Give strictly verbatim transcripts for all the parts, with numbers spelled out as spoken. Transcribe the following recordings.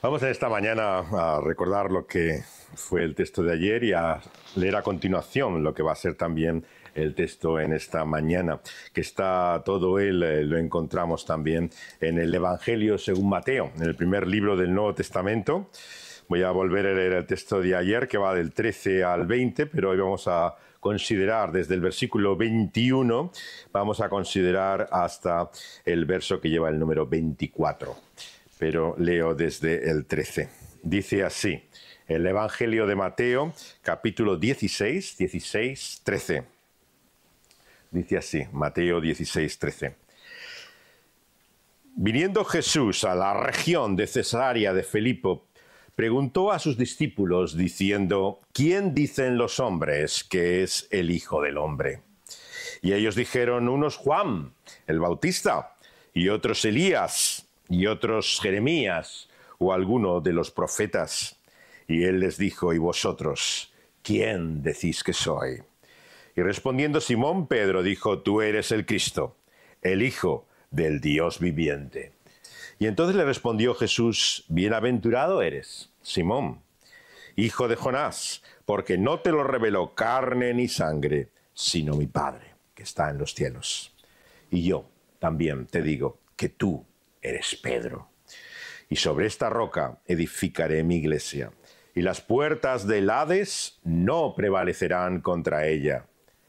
Vamos en esta mañana a recordar lo que fue el texto de ayer y a leer a continuación lo que va a ser también el texto en esta mañana, que está todo él, eh, lo encontramos también en el Evangelio según Mateo, en el primer libro del Nuevo Testamento. Voy a volver a leer el texto de ayer, que va del trece al veinte, pero hoy vamos a considerar desde el versículo veintiuno, vamos a considerar hasta el verso que lleva el número veinticuatro. Pero leo desde el trece. Dice así, el Evangelio de Mateo, capítulo dieciséis, dieciséis, trece. Dice así, Mateo dieciséis, trece. Viniendo Jesús a la región de Cesarea de Filipo, preguntó a sus discípulos diciendo, ¿quién dicen los hombres que es el Hijo del Hombre? Y ellos dijeron, unos Juan, el Bautista, y otros Elías, y otros Jeremías, o alguno de los profetas. Y él les dijo, ¿y vosotros, quién decís que soy? Y respondiendo Simón Pedro dijo, tú eres el Cristo, el Hijo del Dios viviente. Y entonces le respondió Jesús, bienaventurado eres, Simón, hijo de Jonás, porque no te lo reveló carne ni sangre, sino mi Padre, que está en los cielos. Y yo también te digo que tú eres Pedro, y sobre esta roca edificaré mi iglesia, y las puertas del Hades no prevalecerán contra ella.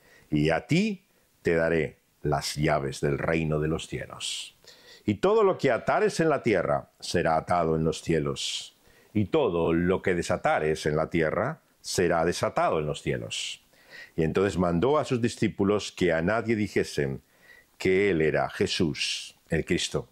Y a ti te daré las llaves del reino de los cielos. Y todo lo que atares en la tierra será atado en los cielos, y todo lo que desatares en la tierra será desatado en los cielos. Y entonces mandó a sus discípulos que a nadie dijesen que él era Jesús, el Cristo.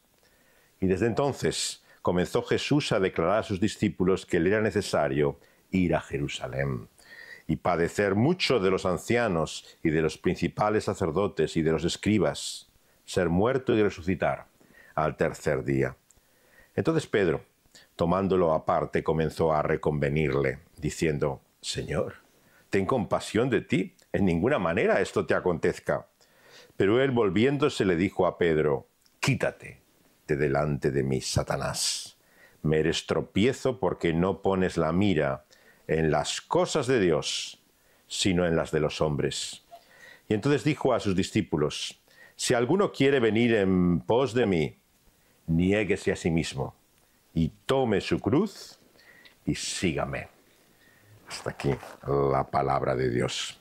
Y desde entonces comenzó Jesús a declarar a sus discípulos que le era necesario ir a Jerusalén y padecer mucho de los ancianos y de los principales sacerdotes y de los escribas, ser muerto y resucitar al tercer día. Entonces Pedro, tomándolo aparte, comenzó a reconvenirle, diciendo, Señor, ten compasión de ti, en ninguna manera esto te acontezca. Pero él, volviéndose, le dijo a Pedro, quítate de delante de mí, Satanás. Me eres tropiezo porque no pones la mira en las cosas de Dios, sino en las de los hombres. Y entonces dijo a sus discípulos, si alguno quiere venir en pos de mí, niéguese a sí mismo y tome su cruz y sígame. Hasta aquí la palabra de Dios.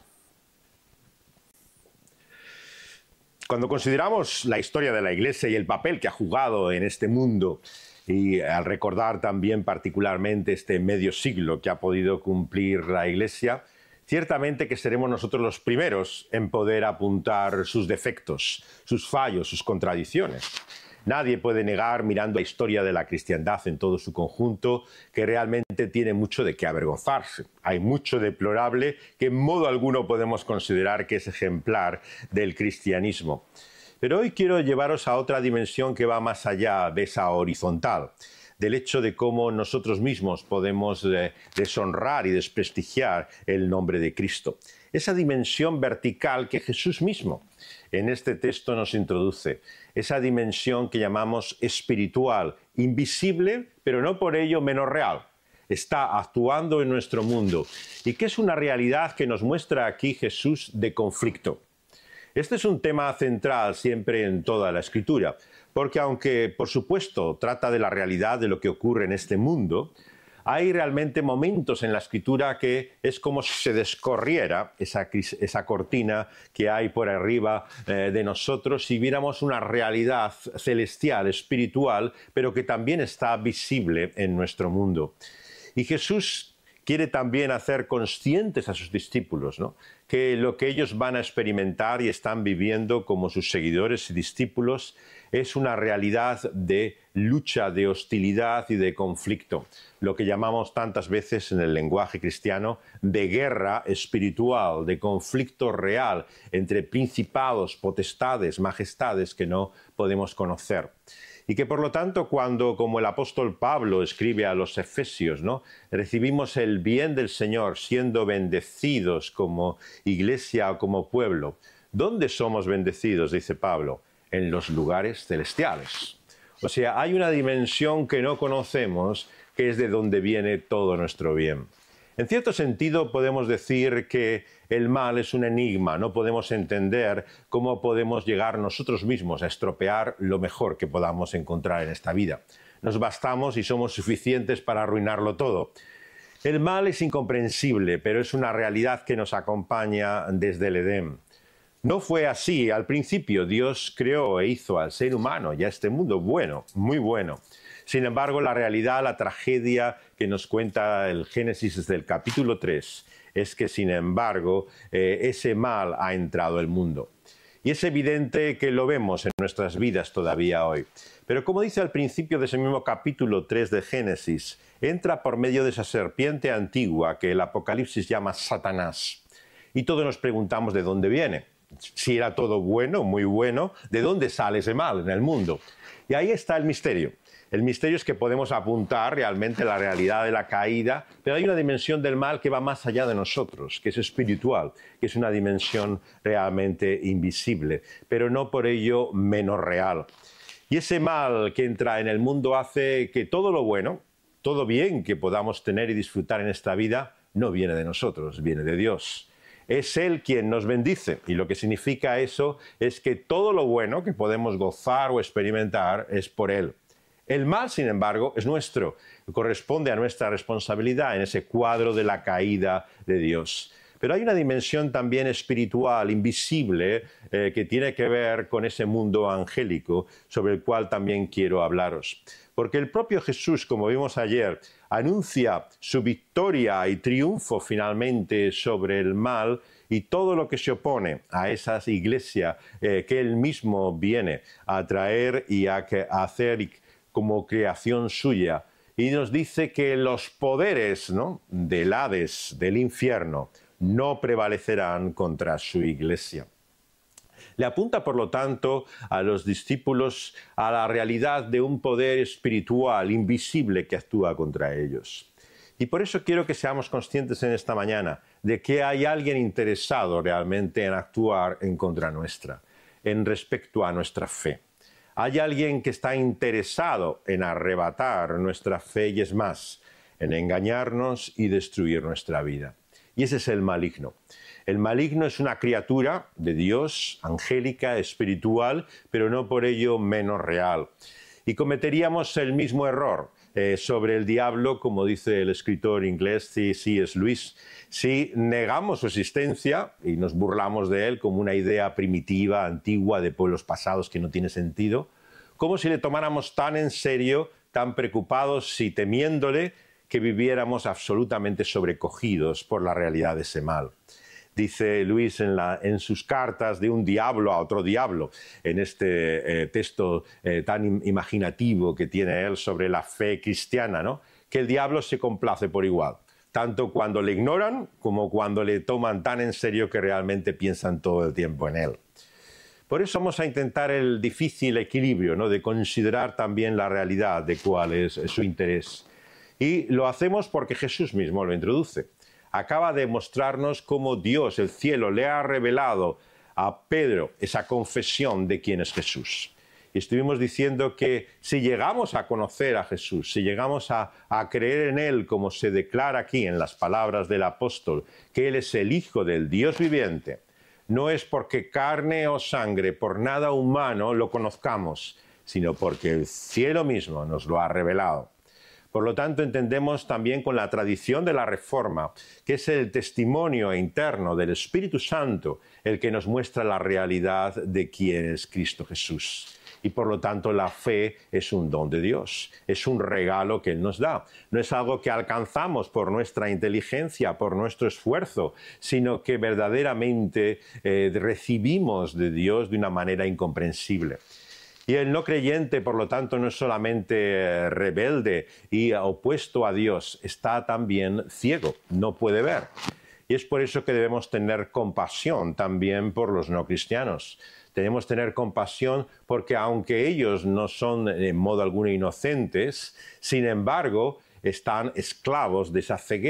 Cuando consideramos la historia de la Iglesia y el papel que ha jugado en este mundo, y al recordar también particularmente este medio siglo que ha podido cumplir la Iglesia, ciertamente que seremos nosotros los primeros en poder apuntar sus defectos, sus fallos, sus contradicciones. Nadie puede negar, mirando la historia de la cristiandad en todo su conjunto, que realmente tiene mucho de qué avergonzarse. Hay mucho deplorable que en modo alguno podemos considerar que es ejemplar del cristianismo. Pero hoy quiero llevaros a otra dimensión que va más allá de esa horizontal, del hecho de cómo nosotros mismos podemos eh, deshonrar y desprestigiar el nombre de Cristo. Esa dimensión vertical que Jesús mismo en este texto nos introduce, esa dimensión que llamamos espiritual, invisible, pero no por ello menos real. Está actuando en nuestro mundo y que es una realidad que nos muestra aquí Jesús de conflicto. Este es un tema central siempre en toda la Escritura, porque aunque, por supuesto, trata de la realidad de lo que ocurre en este mundo, hay realmente momentos en la Escritura que es como si se descorriera esa, esa cortina que hay por arriba eh, de nosotros y viéramos una realidad celestial, espiritual, pero que también está visible en nuestro mundo. Y Jesús quiere también hacer conscientes a sus discípulos, ¿no?, que lo que ellos van a experimentar y están viviendo como sus seguidores y discípulos es una realidad de lucha, de hostilidad y de conflicto. Lo que llamamos tantas veces en el lenguaje cristiano de guerra espiritual, de conflicto real entre principados, potestades, majestades que no podemos conocer. Y que por lo tanto cuando, como el apóstol Pablo escribe a los Efesios, ¿no?, recibimos el bien del Señor siendo bendecidos como iglesia o como pueblo, ¿dónde somos bendecidos?, dice Pablo, en los lugares celestiales. O sea, hay una dimensión que no conocemos, que es de donde viene todo nuestro bien. En cierto sentido, podemos decir que el mal es un enigma. No podemos entender cómo podemos llegar nosotros mismos a estropear lo mejor que podamos encontrar en esta vida. Nos bastamos y somos suficientes para arruinarlo todo. El mal es incomprensible, pero es una realidad que nos acompaña desde el Edén. No fue así al principio. Dios creó e hizo al ser humano y a este mundo bueno, muy bueno. Sin embargo, la realidad, la tragedia que nos cuenta el Génesis desde el capítulo tres, es que, sin embargo, eh, ese mal ha entrado al mundo. Y es evidente que lo vemos en nuestras vidas todavía hoy. Pero como dice al principio de ese mismo capítulo tres de Génesis, entra por medio de esa serpiente antigua que el Apocalipsis llama Satanás. Y todos nos preguntamos de dónde viene. Si era todo bueno, muy bueno, ¿de dónde sale ese mal en el mundo? Y ahí está el misterio. El misterio es que podemos apuntar realmente la realidad de la caída, pero hay una dimensión del mal que va más allá de nosotros, que es espiritual, que es una dimensión realmente invisible, pero no por ello menos real. Y ese mal que entra en el mundo hace que todo lo bueno, todo bien que podamos tener y disfrutar en esta vida, no viene de nosotros, viene de Dios. Es Él quien nos bendice, y lo que significa eso es que todo lo bueno que podemos gozar o experimentar es por Él. El mal, sin embargo, es nuestro, corresponde a nuestra responsabilidad en ese cuadro de la caída de Dios. Pero hay una dimensión también espiritual, invisible, eh, que tiene que ver con ese mundo angélico, sobre el cual también quiero hablaros. Porque el propio Jesús, como vimos ayer, anuncia su victoria y triunfo finalmente sobre el mal y todo lo que se opone a esa iglesia eh, que Él mismo viene a traer y a, que, a hacer como creación suya. Y nos dice que los poderes, ¿no?, del Hades, del infierno, no prevalecerán contra su iglesia. Le apunta, por lo tanto, a los discípulos a la realidad de un poder espiritual invisible que actúa contra ellos. Y por eso quiero que seamos conscientes en esta mañana de que hay alguien interesado realmente en actuar en contra nuestra, en respecto a nuestra fe. Hay alguien que está interesado en arrebatar nuestra fe y, es más, en engañarnos y destruir nuestra vida. Y ese es el maligno. El maligno es una criatura de Dios, angélica, espiritual, pero no por ello menos real. Y cometeríamos el mismo error eh, sobre el diablo, como dice el escritor inglés C S Lewis, si negamos su existencia y nos burlamos de él como una idea primitiva, antigua, de pueblos pasados que no tiene sentido, como si le tomáramos tan en serio, tan preocupados y temiéndole, que viviéramos absolutamente sobrecogidos por la realidad de ese mal. Dice Luis en, la, en sus cartas de un diablo a otro diablo, en este eh, texto eh, tan imaginativo que tiene él sobre la fe cristiana, ¿no?, que el diablo se complace por igual, tanto cuando le ignoran como cuando le toman tan en serio que realmente piensan todo el tiempo en él. Por eso vamos a intentar el difícil equilibrio, ¿no?, de considerar también la realidad de cuál es su interés. Y lo hacemos porque Jesús mismo lo introduce. Acaba de mostrarnos cómo Dios, el cielo, le ha revelado a Pedro esa confesión de quién es Jesús. Y estuvimos diciendo que si llegamos a conocer a Jesús, si llegamos a, a creer en Él, como se declara aquí en las palabras del apóstol, que Él es el Hijo del Dios viviente, no es porque carne o sangre, por nada humano, lo conozcamos, sino porque el cielo mismo nos lo ha revelado. Por lo tanto, entendemos también con la tradición de la Reforma, que es el testimonio interno del Espíritu Santo el que nos muestra la realidad de quién es Cristo Jesús. Y por lo tanto, la fe es un don de Dios, es un regalo que Él nos da. No es algo que alcanzamos por nuestra inteligencia, por nuestro esfuerzo, sino que verdaderamente eh, recibimos de Dios de una manera incomprensible. Y el no creyente, por lo tanto, no es solamente rebelde y opuesto a Dios, está también ciego, no puede ver. Y es por eso que debemos tener compasión también por los no cristianos. Debemos tener compasión porque aunque ellos no son en modo alguno inocentes, sin embargo, están esclavos de esa ceguera.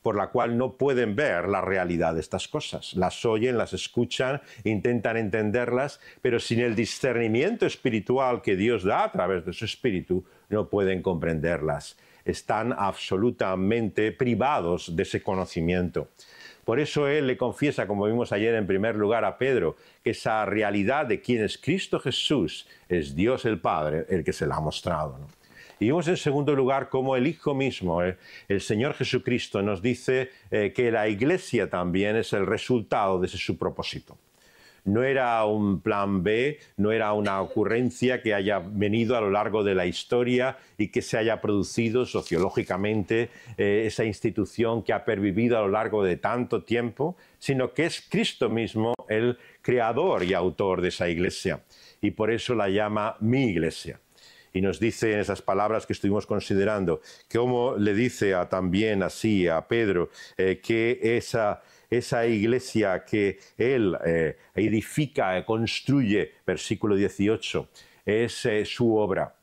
por la cual no pueden ver la realidad de estas cosas. Las oyen, las escuchan, intentan entenderlas, pero sin el discernimiento espiritual que Dios da a través de su Espíritu, no pueden comprenderlas. Están absolutamente privados de ese conocimiento. Por eso él le confiesa, como vimos ayer en primer lugar a Pedro, que esa realidad de quién es Cristo Jesús es Dios el Padre el que se la ha mostrado, ¿no? Y vemos en segundo lugar cómo el Hijo mismo, eh, el Señor Jesucristo, nos dice eh, que la Iglesia también es el resultado de ese su propósito. No era un plan B, no era una ocurrencia que haya venido a lo largo de la historia y que se haya producido sociológicamente eh, esa institución que ha pervivido a lo largo de tanto tiempo, sino que es Cristo mismo el creador y autor de esa iglesia. Y por eso la llama mi iglesia. Y nos dice en esas palabras que estuvimos considerando, como le dice a, también así a Pedro, eh, que esa... esa iglesia que él eh, edifica, eh, construye, versículo dieciocho, es eh, su obra.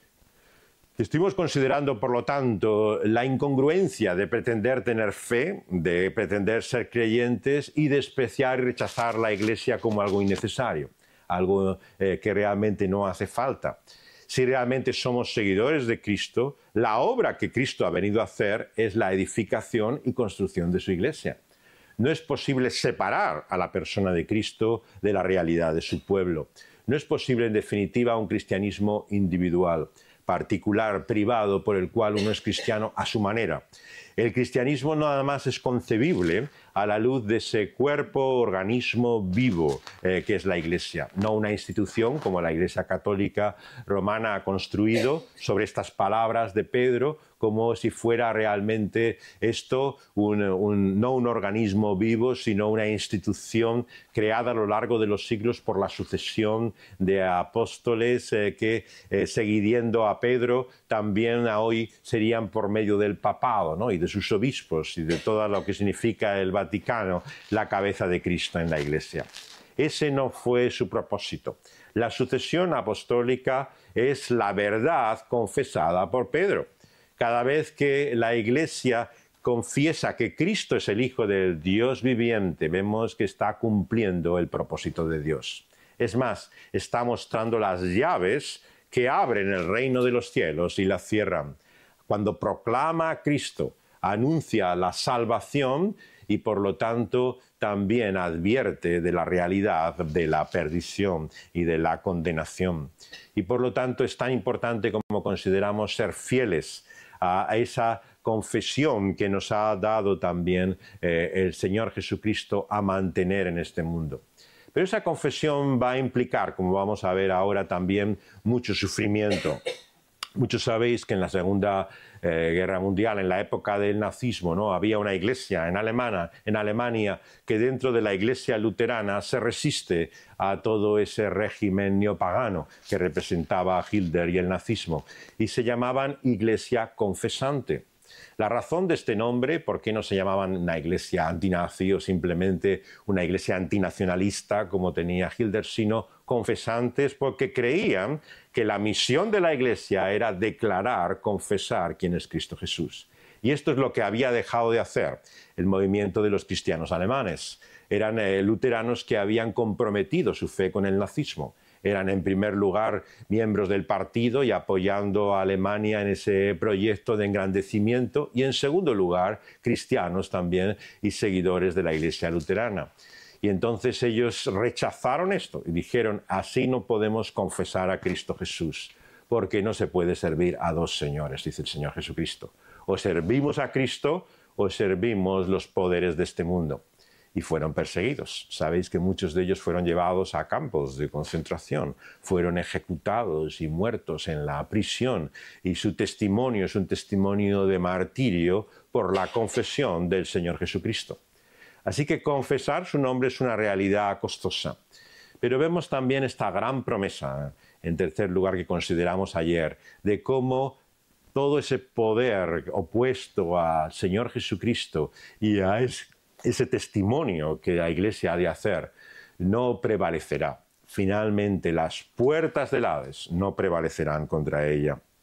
Estuvimos considerando, por lo tanto, la incongruencia de pretender tener fe, de pretender ser creyentes y despreciar y rechazar la iglesia como algo innecesario, algo eh, que realmente no hace falta. Si realmente somos seguidores de Cristo, la obra que Cristo ha venido a hacer es la edificación y construcción de su iglesia. No es posible separar a la persona de Cristo de la realidad de su pueblo. No es posible, en definitiva, un cristianismo individual, particular, privado, por el cual uno es cristiano a su manera. El cristianismo nada más es concebible a la luz de ese cuerpo, organismo vivo eh, que es la Iglesia, no una institución como la Iglesia Católica Romana ha construido sobre estas palabras de Pedro, como si fuera realmente esto un, un, no un organismo vivo, sino una institución creada a lo largo de los siglos por la sucesión de apóstoles eh, que, eh, siguiendo a Pedro, también hoy serían por medio del papado, ¿no? Y de sus obispos y de todo lo que significa el Vaticano, la cabeza de Cristo en la Iglesia. Ese no fue su propósito. La sucesión apostólica es la verdad confesada por Pedro. Cada vez que la Iglesia confiesa que Cristo es el Hijo del Dios viviente, vemos que está cumpliendo el propósito de Dios. Es más, está mostrando las llaves que abren el reino de los cielos y la cierran. Cuando proclama a Cristo, anuncia la salvación y por lo tanto también advierte de la realidad de la perdición y de la condenación. Y por lo tanto es tan importante como consideramos ser fieles a esa confesión que nos ha dado también eh, el Señor Jesucristo a mantener en este mundo. Pero esa confesión va a implicar, como vamos a ver ahora, también mucho sufrimiento. Muchos sabéis que en la Segunda eh, Guerra Mundial, en la época del nazismo, ¿no? Había una iglesia en, Alemana, en Alemania que dentro de la iglesia luterana se resiste a todo ese régimen neopagano que representaba a Hitler y el nazismo, y se llamaban Iglesia Confesante. La razón de este nombre, por qué no se llamaban una iglesia antinazi o simplemente una iglesia antinacionalista como tenía Hitler, sino confesantes, porque creían que la misión de la iglesia era declarar, confesar quién es Cristo Jesús. Y esto es lo que había dejado de hacer el movimiento de los cristianos alemanes. Eran eh, luteranos que habían comprometido su fe con el nazismo. Eran en primer lugar miembros del partido y apoyando a Alemania en ese proyecto de engrandecimiento, y en segundo lugar cristianos también y seguidores de la iglesia luterana. Y entonces ellos rechazaron esto y dijeron: así no podemos confesar a Cristo Jesús, porque no se puede servir a dos señores, dice el Señor Jesucristo. O servimos a Cristo o servimos los poderes de este mundo. Y fueron perseguidos. Sabéis que muchos de ellos fueron llevados a campos de concentración, fueron ejecutados y muertos en la prisión, y su testimonio es un testimonio de martirio por la confesión del Señor Jesucristo. Así que confesar su nombre es una realidad costosa. Pero vemos también esta gran promesa, en tercer lugar, que consideramos ayer, de cómo todo ese poder opuesto al Señor Jesucristo y a ese ese testimonio que la Iglesia ha de hacer no prevalecerá. Finalmente, las puertas del Hades no prevalecerán contra ella.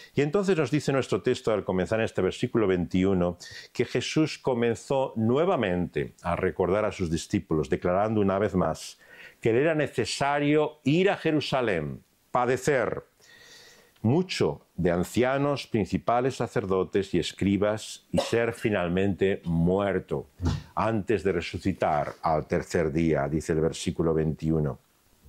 Y entonces nos dice nuestro texto al comenzar en este versículo veintiuno que Jesús comenzó nuevamente a recordar a sus discípulos, declarando una vez más que le era necesario ir a Jerusalén, padecer mucho de ancianos, principales sacerdotes y escribas y ser finalmente muerto antes de resucitar al tercer día, dice el versículo veintiuno.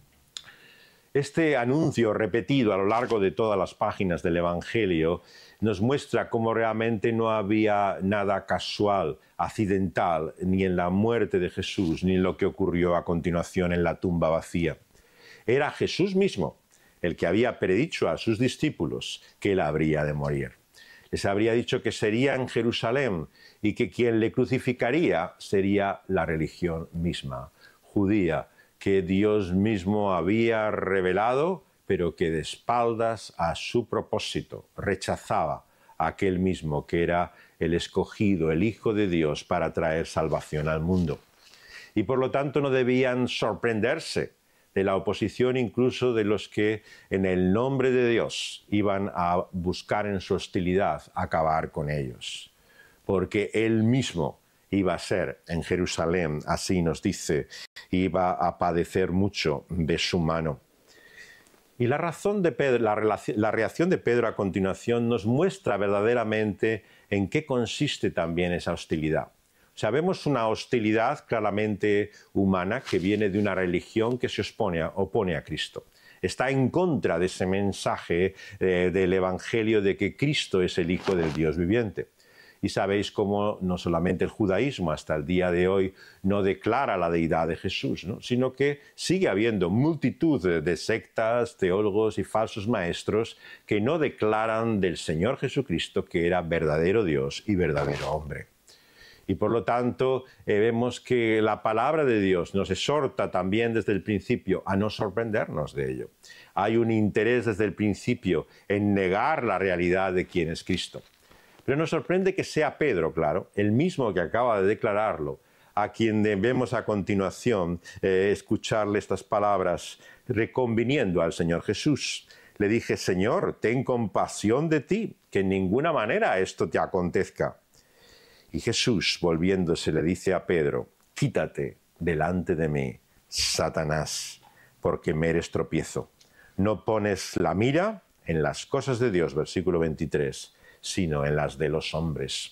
Este anuncio repetido a lo largo de todas las páginas del Evangelio nos muestra cómo realmente no había nada casual, accidental, ni en la muerte de Jesús, ni en lo que ocurrió a continuación en la tumba vacía. Era Jesús mismo el que había predicho a sus discípulos que él habría de morir. Les habría dicho que sería en Jerusalén y que quien le crucificaría sería la religión misma, judía, que Dios mismo había revelado, pero que de espaldas a su propósito rechazaba a aquel mismo que era el escogido, el Hijo de Dios para traer salvación al mundo. Y por lo tanto no debían sorprenderse de la oposición incluso de los que en el nombre de Dios iban a buscar en su hostilidad acabar con ellos. Porque Él mismo iba a ser en Jerusalén, así nos dice, iba a padecer mucho de su mano. Y la, razón de Pedro, la, la reacción de Pedro a continuación nos muestra verdaderamente en qué consiste también esa hostilidad. O sea, vemos una hostilidad claramente humana que viene de una religión que se opone a, opone a Cristo. Está en contra de ese mensaje eh, del Evangelio de que Cristo es el Hijo del Dios viviente. Y sabéis cómo no solamente el judaísmo hasta el día de hoy no declara la deidad de Jesús, ¿no? Sino que sigue habiendo multitud de, de sectas, teólogos y falsos maestros que no declaran del Señor Jesucristo que era verdadero Dios y verdadero hombre. Y por lo tanto eh, vemos que la palabra de Dios nos exhorta también desde el principio a no sorprendernos de ello. Hay un interés desde el principio en negar la realidad de quién es Cristo. Pero nos sorprende que sea Pedro, claro, el mismo que acaba de declararlo, a quien debemos a continuación eh, escucharle estas palabras reconviniendo al Señor Jesús. Le dije, Señor, ten compasión de ti, que en ninguna manera esto te acontezca. Y Jesús, volviéndose, le dice a Pedro, quítate delante de mí, Satanás, porque me eres tropiezo. No pones la mira en las cosas de Dios, versículo veintitrés, sino en las de los hombres.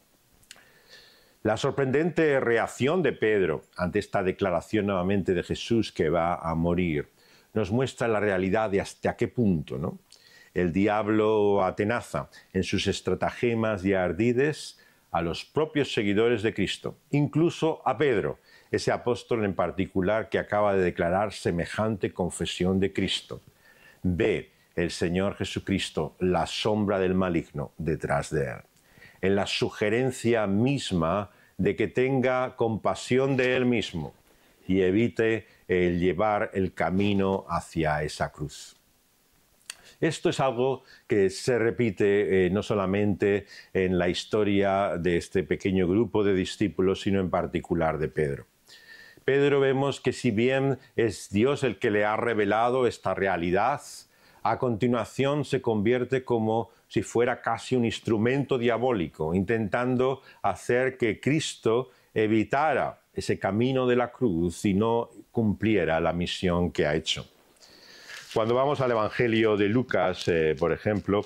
La sorprendente reacción de Pedro ante esta declaración nuevamente de Jesús que va a morir nos muestra la realidad de hasta qué punto, ¿no? El diablo atenaza en sus estratagemas y ardides a los propios seguidores de Cristo, incluso a Pedro, ese apóstol en particular que acaba de declarar semejante confesión de Cristo. Ve el Señor Jesucristo la sombra del maligno detrás de él, en la sugerencia misma de que tenga compasión de él mismo y evite el llevar el camino hacia esa cruz. Esto es algo que se repite eh, no solamente en la historia de este pequeño grupo de discípulos, sino en particular de Pedro. Pedro vemos que si bien es Dios el que le ha revelado esta realidad, a continuación se convierte como si fuera casi un instrumento diabólico, intentando hacer que Cristo evitara ese camino de la cruz y no cumpliera la misión que ha hecho. Cuando vamos al Evangelio de Lucas, eh, por ejemplo,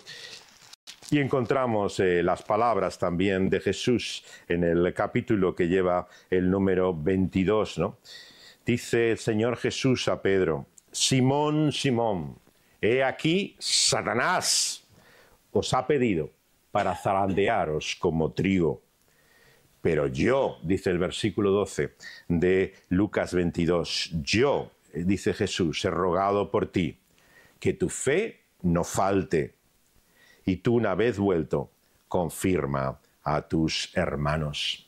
y encontramos eh, las palabras también de Jesús en el capítulo que lleva el número veintidós, ¿no? Dice el Señor Jesús a Pedro, Simón, Simón, he aquí Satanás os ha pedido para zarandearos como trigo. Pero yo, dice el versículo doce de Lucas veintidós, yo, dice Jesús, he rogado por ti, que tu fe no falte. Y tú, una vez vuelto, confirma a tus hermanos.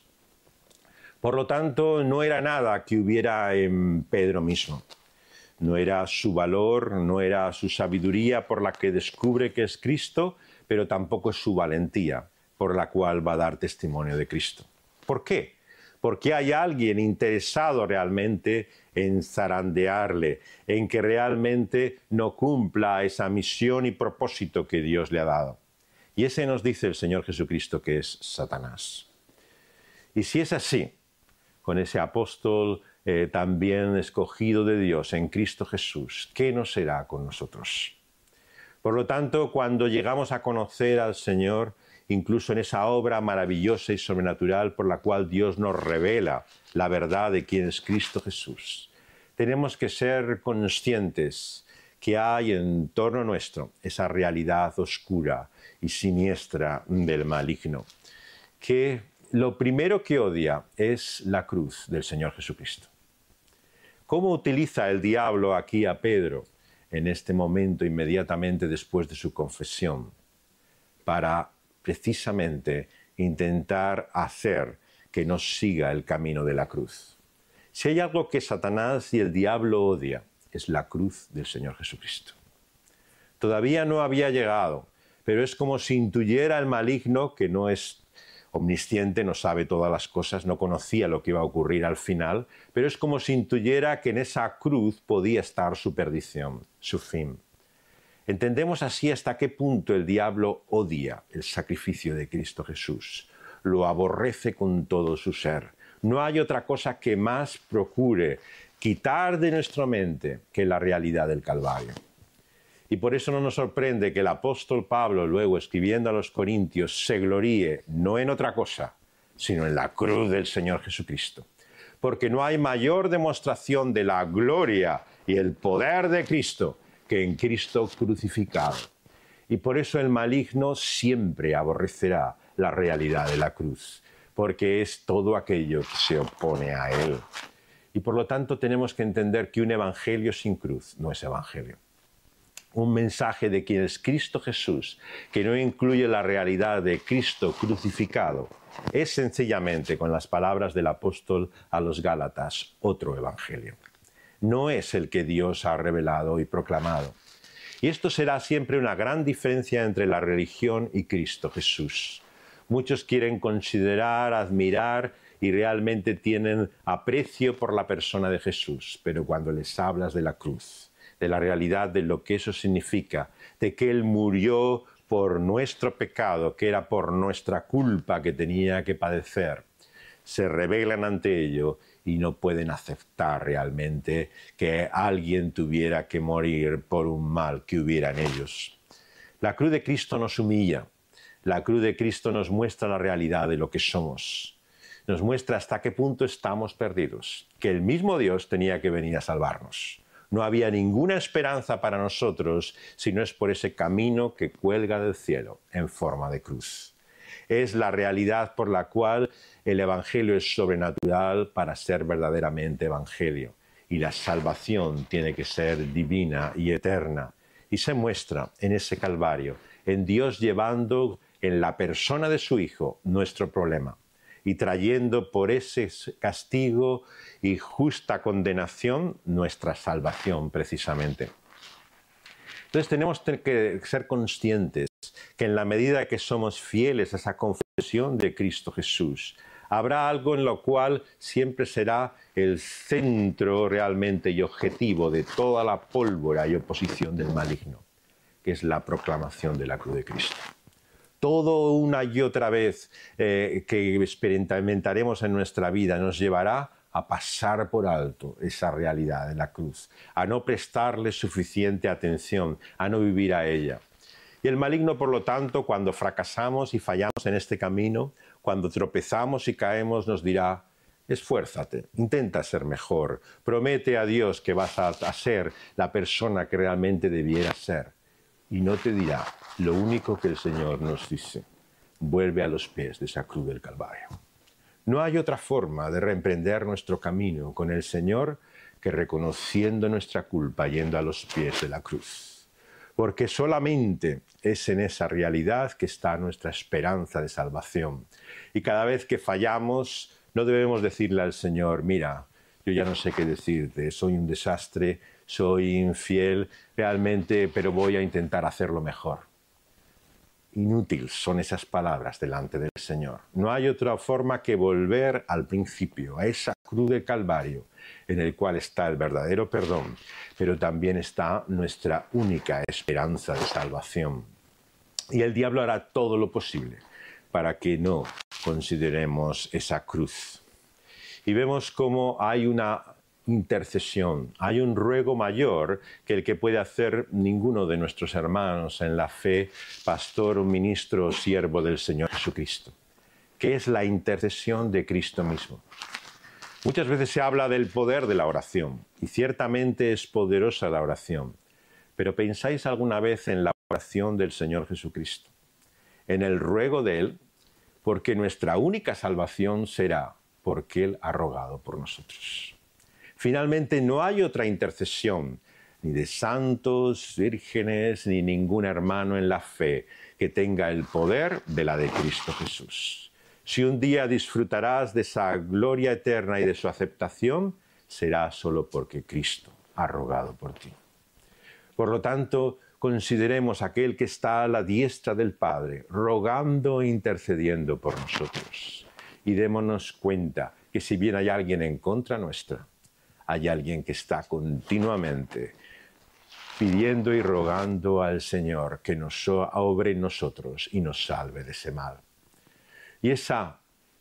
Por lo tanto, no era nada que hubiera en Pedro mismo. No era su valor, no era su sabiduría por la que descubre que es Cristo, pero tampoco es su valentía por la cual va a dar testimonio de Cristo. ¿Por qué? Porque hay alguien interesado realmente en zarandearle, en que realmente no cumpla esa misión y propósito que Dios le ha dado. Y ese nos dice el Señor Jesucristo que es Satanás. Y si es así, con ese apóstol eh, también escogido de Dios en Cristo Jesús, ¿qué no será con nosotros? Por lo tanto, cuando llegamos a conocer al Señor, incluso en esa obra maravillosa y sobrenatural por la cual Dios nos revela la verdad de quién es Cristo Jesús, tenemos que ser conscientes que hay en torno nuestro esa realidad oscura y siniestra del maligno, que lo primero que odia es la cruz del Señor Jesucristo. ¿Cómo utiliza el diablo aquí a Pedro en este momento inmediatamente después de su confesión? Para precisamente intentar hacer que nos siga el camino de la cruz. Si hay algo que Satanás y el diablo odia, es la cruz del Señor Jesucristo. Todavía no había llegado, pero es como si intuyera el maligno, que no es omnisciente, no sabe todas las cosas, no conocía lo que iba a ocurrir al final, pero es como si intuyera que en esa cruz podía estar su perdición, su fin. Entendemos así hasta qué punto el diablo odia el sacrificio de Cristo Jesús, lo aborrece con todo su ser. No hay otra cosa que más procure quitar de nuestra mente que la realidad del Calvario. Y por eso no nos sorprende que el apóstol Pablo, luego escribiendo a los Corintios, se gloríe no en otra cosa, sino en la cruz del Señor Jesucristo. Porque no hay mayor demostración de la gloria y el poder de Cristo que en Cristo crucificado. Y por eso el maligno siempre aborrecerá la realidad de la cruz, porque es todo aquello que se opone a él. Y por lo tanto tenemos que entender que un evangelio sin cruz no es evangelio. Un mensaje de quien es Cristo Jesús, que no incluye la realidad de Cristo crucificado, es sencillamente, con las palabras del apóstol a los Gálatas, otro evangelio. No es el que Dios ha revelado y proclamado. Y esto será siempre una gran diferencia entre la religión y Cristo Jesús. Muchos quieren considerar, admirar y realmente tienen aprecio por la persona de Jesús, pero cuando les hablas de la cruz, de la realidad de lo que eso significa, de que Él murió por nuestro pecado, que era por nuestra culpa que tenía que padecer, se rebelan ante ello y no pueden aceptar realmente que alguien tuviera que morir por un mal que hubiera en ellos. La cruz de Cristo nos humilla, la cruz de Cristo nos muestra la realidad de lo que somos, nos muestra hasta qué punto estamos perdidos, que el mismo Dios tenía que venir a salvarnos. No había ninguna esperanza para nosotros si no es por ese camino que cuelga del cielo en forma de cruz. Es la realidad por la cual el evangelio es sobrenatural para ser verdaderamente evangelio. Y la salvación tiene que ser divina y eterna. Y se muestra en ese Calvario, en Dios llevando en la persona de su Hijo nuestro problema y trayendo por ese castigo y justa condenación nuestra salvación precisamente. Entonces tenemos que ser conscientes que en la medida que somos fieles a esa confesión de Cristo Jesús, habrá algo en lo cual siempre será el centro realmente y objetivo de toda la pólvora y oposición del maligno, que es la proclamación de la cruz de Cristo. Todo una y otra vez eh, que experimentaremos en nuestra vida nos llevará a pasar por alto esa realidad de la cruz, a no prestarle suficiente atención, a no vivir a ella. Y el maligno, por lo tanto, cuando fracasamos y fallamos en este camino, cuando tropezamos y caemos, nos dirá: esfuérzate, intenta ser mejor, promete a Dios que vas a, a ser la persona que realmente debieras ser. Y no te dirá lo único que el Señor nos dice: vuelve a los pies de esa cruz del Calvario. No hay otra forma de reemprender nuestro camino con el Señor que reconociendo nuestra culpa yendo a los pies de la cruz. Porque solamente es en esa realidad que está nuestra esperanza de salvación. Y cada vez que fallamos, no debemos decirle al Señor: mira, yo ya no sé qué decirte, soy un desastre, soy infiel realmente, pero voy a intentar hacerlo mejor. Inútiles son esas palabras delante del Señor. No hay otra forma que volver al principio, a esa cruz del Calvario, en el cual está el verdadero perdón, pero también está nuestra única esperanza de salvación. Y el diablo hará todo lo posible para que no consideremos esa cruz. Y vemos cómo hay una intercesión, hay un ruego mayor que el que puede hacer ninguno de nuestros hermanos en la fe, pastor, ministro o siervo del Señor Jesucristo, que es la intercesión de Cristo mismo. Muchas veces se habla del poder de la oración, y ciertamente es poderosa la oración, pero ¿pensáis alguna vez en la oración del Señor Jesucristo? En el ruego de Él, porque nuestra única salvación será porque Él ha rogado por nosotros. Finalmente, no hay otra intercesión, ni de santos, vírgenes, ni ningún hermano en la fe que tenga el poder de la de Cristo Jesús. Si un día disfrutarás de esa gloria eterna y de su aceptación, será solo porque Cristo ha rogado por ti. Por lo tanto, consideremos a aquel que está a la diestra del Padre, rogando e intercediendo por nosotros. Y démonos cuenta que si bien hay alguien en contra nuestra, hay alguien que está continuamente pidiendo y rogando al Señor que nos obre en nosotros y nos salve de ese mal. Y esa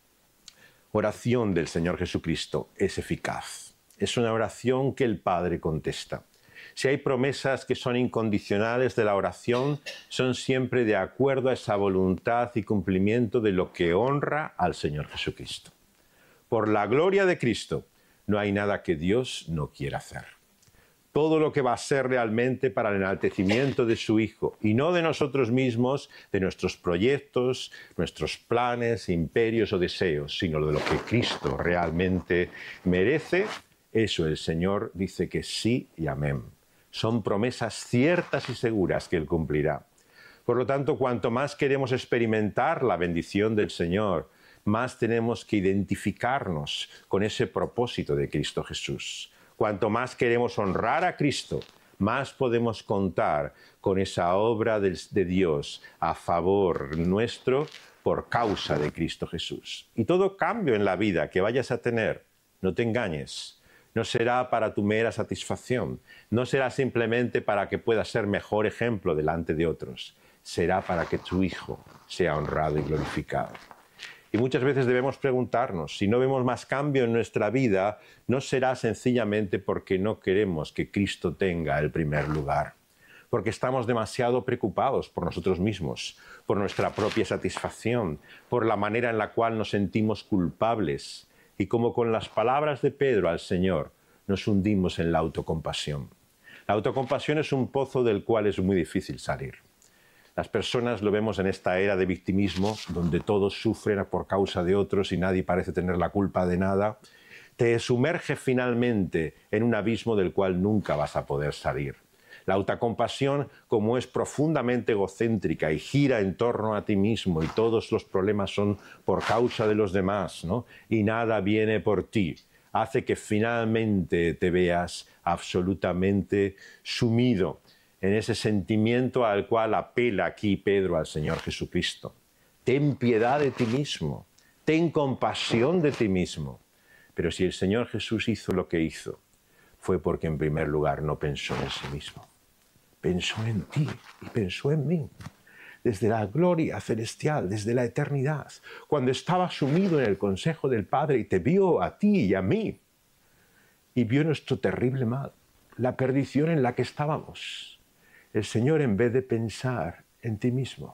oración del Señor Jesucristo es eficaz. Es una oración que el Padre contesta. Si hay promesas que son incondicionales de la oración, son siempre de acuerdo a esa voluntad y cumplimiento de lo que honra al Señor Jesucristo. Por la gloria de Cristo, no hay nada que Dios no quiera hacer. Todo lo que va a ser realmente para el enaltecimiento de su Hijo, y no de nosotros mismos, de nuestros proyectos, nuestros planes, imperios o deseos, sino de lo que Cristo realmente merece, eso el Señor dice que sí y amén. Son promesas ciertas y seguras que Él cumplirá. Por lo tanto, cuanto más queremos experimentar la bendición del Señor, más tenemos que identificarnos con ese propósito de Cristo Jesús. Cuanto más queremos honrar a Cristo, más podemos contar con esa obra de, de Dios a favor nuestro por causa de Cristo Jesús. Y todo cambio en la vida que vayas a tener, no te engañes, no será para tu mera satisfacción, no será simplemente para que puedas ser mejor ejemplo delante de otros, será para que tu Hijo sea honrado y glorificado. Y muchas veces debemos preguntarnos, si no vemos más cambio en nuestra vida, no será sencillamente porque no queremos que Cristo tenga el primer lugar, porque estamos demasiado preocupados por nosotros mismos, por nuestra propia satisfacción, por la manera en la cual nos sentimos culpables, y como con las palabras de Pedro al Señor, nos hundimos en la autocompasión. La autocompasión es un pozo del cual es muy difícil salir. Las personas lo vemos en esta era de victimismo, donde todos sufren por causa de otros y nadie parece tener la culpa de nada. Te sumerge finalmente en un abismo del cual nunca vas a poder salir. La autocompasión, como es profundamente egocéntrica y gira en torno a ti mismo y todos los problemas son por causa de los demás, ¿no? Y nada viene por ti, hace que finalmente te veas absolutamente sumido en ese sentimiento al cual apela aquí Pedro al Señor Jesucristo. Ten piedad de ti mismo, ten compasión de ti mismo. Pero si el Señor Jesús hizo lo que hizo, fue porque en primer lugar no pensó en sí mismo. Pensó en ti y pensó en mí. Desde la gloria celestial, desde la eternidad, cuando estaba sumido en el consejo del Padre y te vio a ti y a mí, y vio nuestro terrible mal, la perdición en la que estábamos. El Señor, en vez de pensar en ti mismo,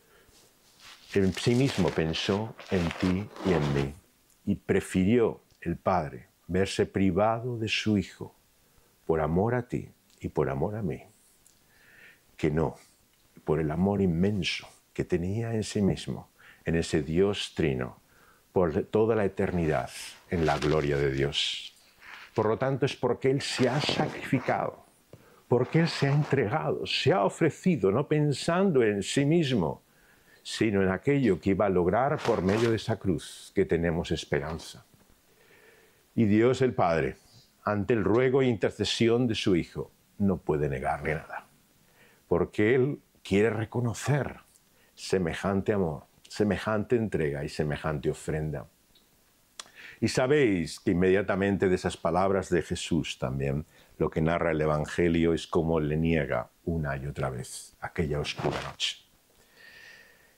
en sí mismo pensó en ti y en mí, y prefirió el Padre verse privado de su Hijo por amor a ti y por amor a mí, que no por el amor inmenso que tenía en sí mismo, en ese Dios trino, por toda la eternidad, en la gloria de Dios. Por lo tanto, es porque Él se ha sacrificado, porque Él se ha entregado, se ha ofrecido, no pensando en sí mismo, sino en aquello que iba a lograr por medio de esa cruz, que tenemos esperanza. Y Dios el Padre, ante el ruego e intercesión de su Hijo, no puede negarle nada, porque Él quiere reconocer semejante amor, semejante entrega y semejante ofrenda. Y sabéis que inmediatamente de esas palabras de Jesús también, lo que narra el Evangelio es cómo le niega una y otra vez aquella oscura noche.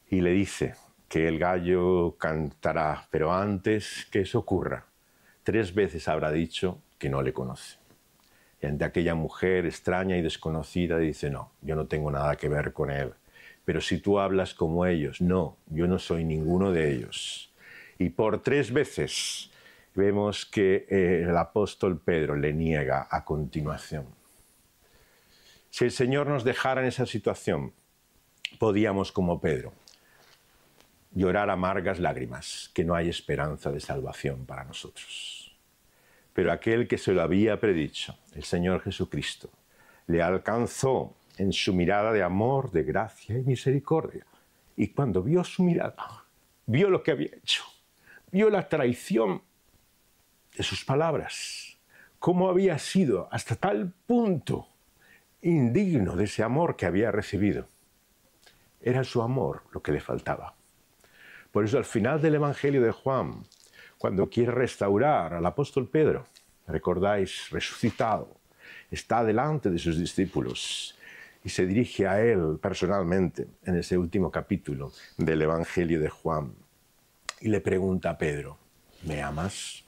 y le dice que el gallo cantará, pero antes que eso ocurra, tres veces habrá dicho que no le conoce. Y ante aquella mujer extraña y desconocida dice, no, yo no tengo nada que ver con él. Pero si tú hablas como ellos, no, yo no soy ninguno de ellos. Y por tres veces vemos que eh, el apóstol Pedro le niega a continuación. Si el Señor nos dejara en esa situación, podíamos, como Pedro, llorar amargas lágrimas, que no hay esperanza de salvación para nosotros. Pero aquel que se lo había predicho, el Señor Jesucristo, le alcanzó en su mirada de amor, de gracia y misericordia. Y cuando vio su mirada, vio lo que había hecho, vio la traición de sus palabras, cómo había sido hasta tal punto indigno de ese amor que había recibido. Era su amor lo que le faltaba. Por eso al final del Evangelio de Juan, cuando quiere restaurar al apóstol Pedro, recordáis, resucitado, está delante de sus discípulos y se dirige a él personalmente en ese último capítulo del Evangelio de Juan y le pregunta a Pedro, ¿me amas?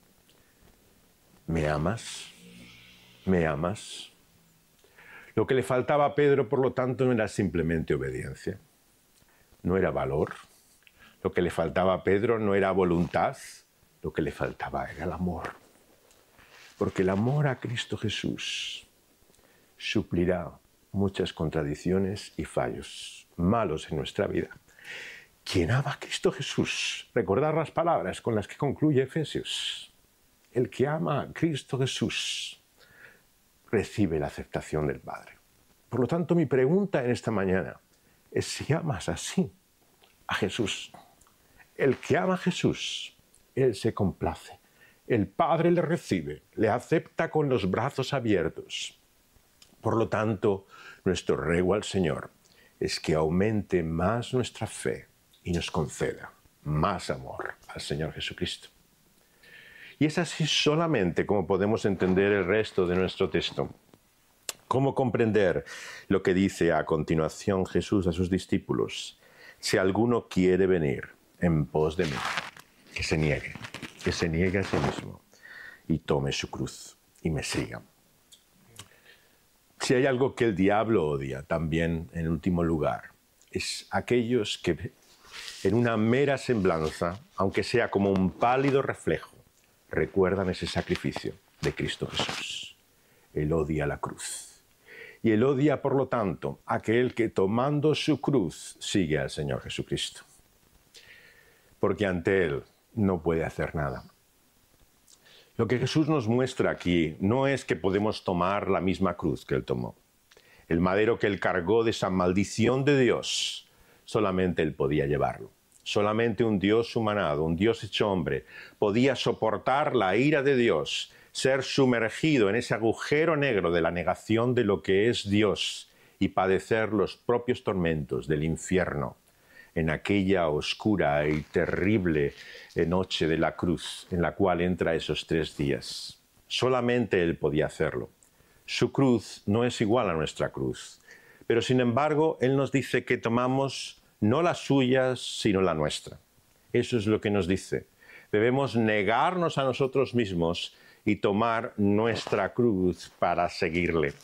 ¿Me amas? ¿Me amas? Lo que le faltaba a Pedro, por lo tanto, no era simplemente obediencia, no era valor. Lo que le faltaba a Pedro no era voluntad, lo que le faltaba era el amor. Porque el amor a Cristo Jesús suplirá muchas contradicciones y fallos malos en nuestra vida. Quien ama a Cristo Jesús, recordad las palabras con las que concluye Efesios, el que ama a Cristo Jesús recibe la aceptación del Padre. Por lo tanto, mi pregunta en esta mañana es si amas así a Jesús. El que ama a Jesús, Él se complace. El Padre le recibe, le acepta con los brazos abiertos. Por lo tanto, nuestro ruego al Señor es que aumente más nuestra fe y nos conceda más amor al Señor Jesucristo. Y es así solamente como podemos entender el resto de nuestro texto. ¿Cómo comprender lo que dice a continuación Jesús a sus discípulos? Si alguno quiere venir en pos de mí, que se niegue, que se niegue a sí mismo y tome su cruz y me siga. Si hay algo que el diablo odia también, en último lugar, es aquellos que en una mera semblanza, aunque sea como un pálido reflejo, recuerdan ese sacrificio de Cristo Jesús. Él odia la cruz. Y él odia, por lo tanto, aquel que tomando su cruz sigue al Señor Jesucristo. Porque ante él no puede hacer nada. Lo que Jesús nos muestra aquí no es que podemos tomar la misma cruz que él tomó. El madero que él cargó de esa maldición de Dios, solamente él podía llevarlo. Solamente un Dios humanado, un Dios hecho hombre, podía soportar la ira de Dios, ser sumergido en ese agujero negro de la negación de lo que es Dios y padecer los propios tormentos del infierno en aquella oscura y terrible noche de la cruz en la cual entra esos tres días. Solamente él podía hacerlo. Su cruz no es igual a nuestra cruz, pero sin embargo él nos dice que tomamos no la suya, sino la nuestra. Eso es lo que nos dice. Debemos negarnos a nosotros mismos y tomar nuestra cruz para seguirle.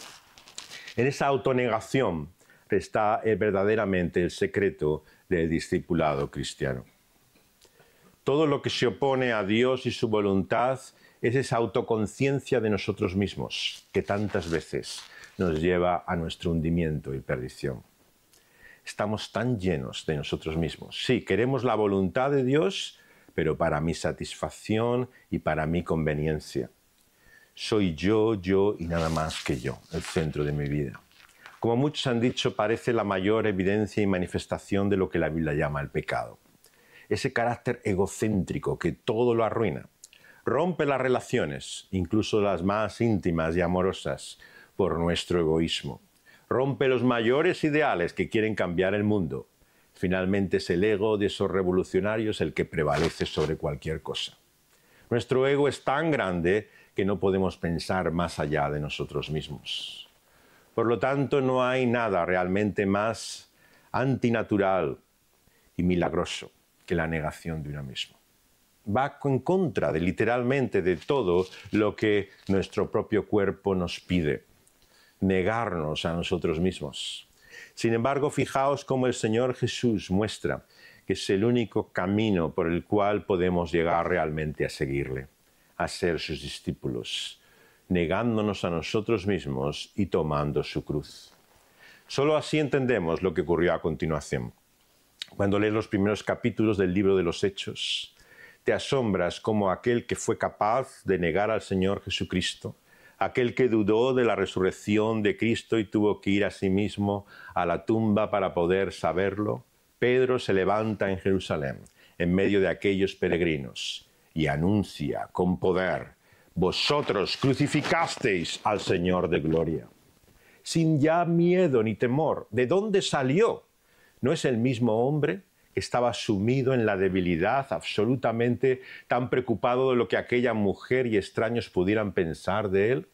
En esa autonegación está verdaderamente el secreto del discipulado cristiano. Todo lo que se opone a Dios y su voluntad es esa autoconciencia de nosotros mismos que tantas veces nos lleva a nuestro hundimiento y perdición. Estamos tan llenos de nosotros mismos. Sí, queremos la voluntad de Dios, pero para mi satisfacción y para mi conveniencia. Soy yo, yo y nada más que yo, el centro de mi vida. Como muchos han dicho, parece la mayor evidencia y manifestación de lo que la Biblia llama el pecado. Ese carácter egocéntrico que todo lo arruina. Rompe las relaciones, incluso las más íntimas y amorosas, por nuestro egoísmo. Rompe los mayores ideales que quieren cambiar el mundo. Finalmente es el ego de esos revolucionarios el que prevalece sobre cualquier cosa. Nuestro ego es tan grande que no podemos pensar más allá de nosotros mismos. Por lo tanto, no hay nada realmente más antinatural y milagroso que la negación de uno mismo. Va en contra de literalmente de todo lo que nuestro propio cuerpo nos pide, negarnos a nosotros mismos. Sin embargo, fijaos cómo el Señor Jesús muestra que es el único camino por el cual podemos llegar realmente a seguirle, a ser sus discípulos, negándonos a nosotros mismos y tomando su cruz. Solo así entendemos lo que ocurrió a continuación. Cuando lees los primeros capítulos del libro de los Hechos, te asombras como aquel que fue capaz de negar al Señor Jesucristo, aquel que dudó de la resurrección de Cristo y tuvo que ir a sí mismo a la tumba para poder saberlo, Pedro se levanta en Jerusalén, en medio de aquellos peregrinos, y anuncia con poder: vosotros crucificasteis al Señor de gloria. Sin ya miedo ni temor. ¿De dónde salió? ¿No es el mismo hombre que estaba sumido en la debilidad, absolutamente tan preocupado de lo que aquella mujer y extraños pudieran pensar de él?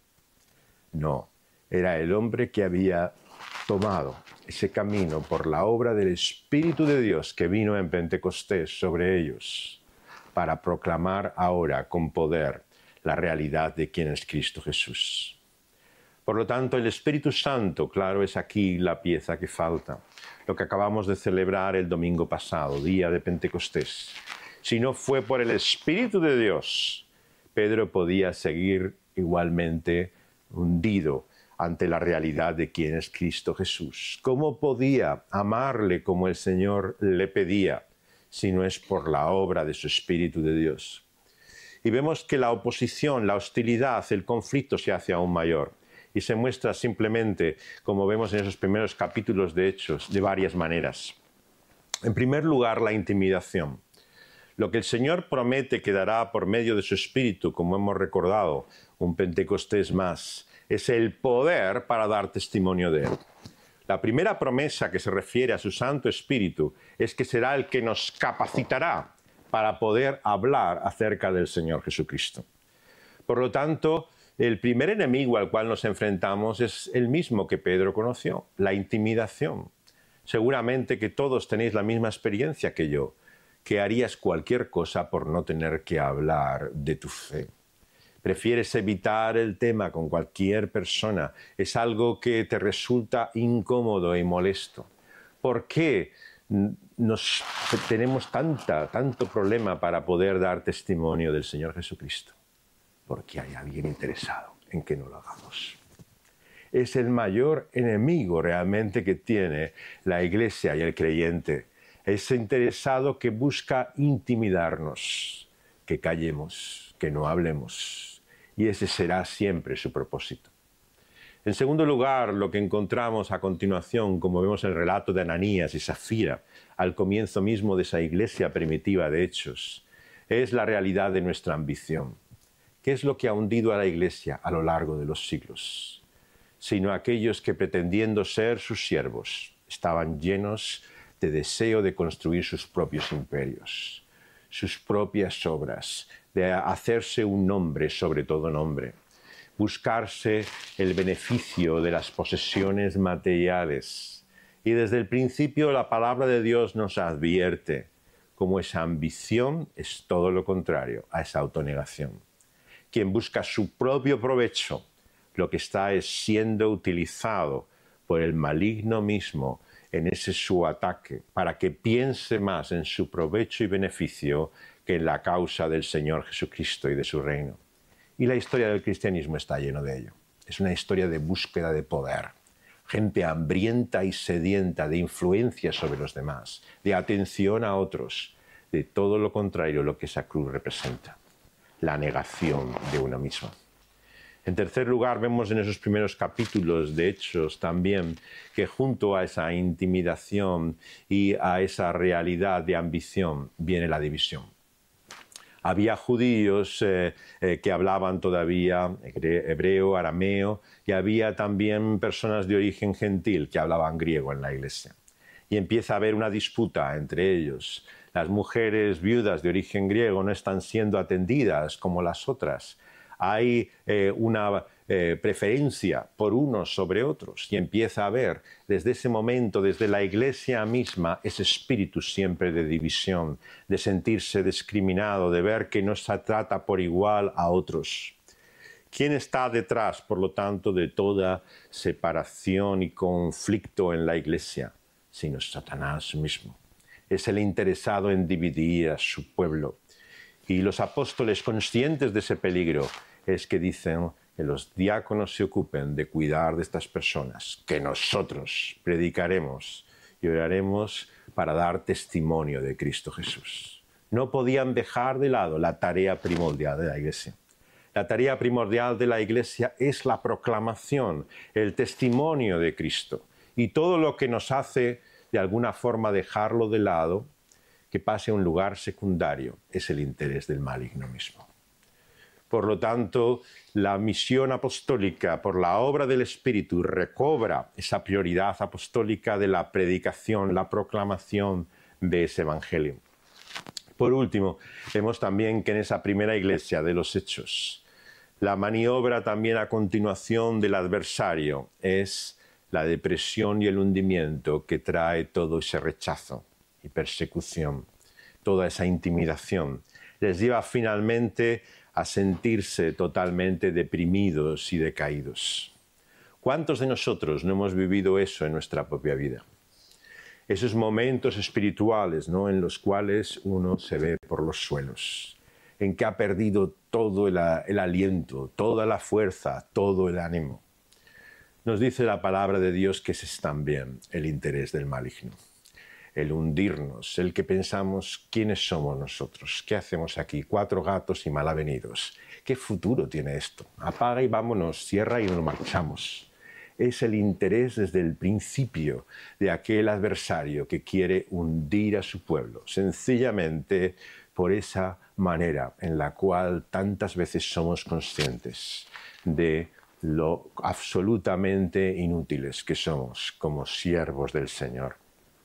No, era el hombre que había tomado ese camino por la obra del Espíritu de Dios que vino en Pentecostés sobre ellos para proclamar ahora con poder la realidad de quién es Cristo Jesús. Por lo tanto, el Espíritu Santo, claro, es aquí la pieza que falta, lo que acabamos de celebrar el domingo pasado, día de Pentecostés. Si no fue por el Espíritu de Dios, Pedro podía seguir igualmente hundido ante la realidad de quién es Cristo Jesús. ¿Cómo podía amarle como el Señor le pedía si no es por la obra de su Espíritu de Dios? Y vemos que la oposición, la hostilidad, el conflicto se hace aún mayor. Y se muestra simplemente, como vemos en esos primeros capítulos de Hechos, de varias maneras. En primer lugar, la intimidación. Lo que el Señor promete que dará por medio de su Espíritu, como hemos recordado, un Pentecostés más, es el poder para dar testimonio de Él. La primera promesa que se refiere a su Santo Espíritu es que será el que nos capacitará para poder hablar acerca del Señor Jesucristo. Por lo tanto, el primer enemigo al cual nos enfrentamos es el mismo que Pedro conoció, la intimidación. Seguramente que todos tenéis la misma experiencia que yo, que harías cualquier cosa por no tener que hablar de tu fe. Prefieres evitar el tema con cualquier persona. Es algo que te resulta incómodo y molesto. ¿Por qué nos, tenemos tanta, tanto problema para poder dar testimonio del Señor Jesucristo? Porque hay alguien interesado en que no lo hagamos. Es el mayor enemigo realmente que tiene la Iglesia y el creyente. Es interesado que busca intimidarnos, que callemos, que no hablemos. Y ese será siempre su propósito. En segundo lugar, lo que encontramos a continuación, como vemos en el relato de Ananías y Zafira, al comienzo mismo de esa iglesia primitiva de Hechos, es la realidad de nuestra ambición. ¿Qué es lo que ha hundido a la Iglesia a lo largo de los siglos? Sino aquellos que, pretendiendo ser sus siervos, estaban llenos de deseo de construir sus propios imperios, sus propias obras, de hacerse un nombre sobre todo nombre, buscarse el beneficio de las posesiones materiales. Y desde el principio la palabra de Dios nos advierte cómo esa ambición es todo lo contrario a esa autonegación. Quien busca su propio provecho, lo que está es siendo utilizado por el maligno mismo en ese su ataque, para que piense más en su provecho y beneficio que en la causa del Señor Jesucristo y de su reino. Y la historia del cristianismo está lleno de ello. Es una historia de búsqueda de poder. Gente hambrienta y sedienta de influencia sobre los demás, de atención a otros, de todo lo contrario a lo que esa cruz representa. La negación de uno mismo. En tercer lugar, vemos en esos primeros capítulos de Hechos también que junto a esa intimidación y a esa realidad de ambición viene la división. Había judíos eh, eh, que hablaban todavía hebreo, arameo, y había también personas de origen gentil que hablaban griego en la iglesia. Y empieza a haber una disputa entre ellos. Las mujeres viudas de origen griego no están siendo atendidas como las otras. Hay eh, una eh, preferencia por unos sobre otros y empieza a haber desde ese momento, desde la Iglesia misma, ese espíritu siempre de división, de sentirse discriminado, de ver que no se trata por igual a otros. ¿Quién está detrás, por lo tanto, de toda separación y conflicto en la Iglesia? Sino Satanás mismo. Es el interesado en dividir a su pueblo. Y los apóstoles, conscientes de ese peligro, es que dicen que los diáconos se ocupen de cuidar de estas personas, que nosotros predicaremos y oraremos para dar testimonio de Cristo Jesús. No podían dejar de lado la tarea primordial de la Iglesia. La tarea primordial de la Iglesia es la proclamación, el testimonio de Cristo. Y todo lo que nos hace, de alguna forma, dejarlo de lado, que pase a un lugar secundario, es el interés del maligno mismo. Por lo tanto, la misión apostólica por la obra del Espíritu recobra esa prioridad apostólica de la predicación, la proclamación de ese Evangelio. Por último, vemos también que en esa primera iglesia de los Hechos, la maniobra también a continuación del adversario es la depresión y el hundimiento que trae todo ese rechazo y persecución, toda esa intimidación. Les lleva finalmente a sentirse totalmente deprimidos y decaídos. ¿Cuántos de nosotros no hemos vivido eso en nuestra propia vida? Esos momentos espirituales, ¿no?, en los cuales uno se ve por los suelos, en que ha perdido todo el, el aliento, toda la fuerza, todo el ánimo. Nos dice la palabra de Dios que ese es también el interés del maligno. El hundirnos, el que pensamos quiénes somos nosotros, qué hacemos aquí, cuatro gatos y mal avenidos. ¿Qué futuro tiene esto? Apaga y vámonos, cierra y nos marchamos. Es el interés desde el principio de aquel adversario que quiere hundir a su pueblo, sencillamente por esa manera en la cual tantas veces somos conscientes de lo absolutamente inútiles que somos como siervos del Señor.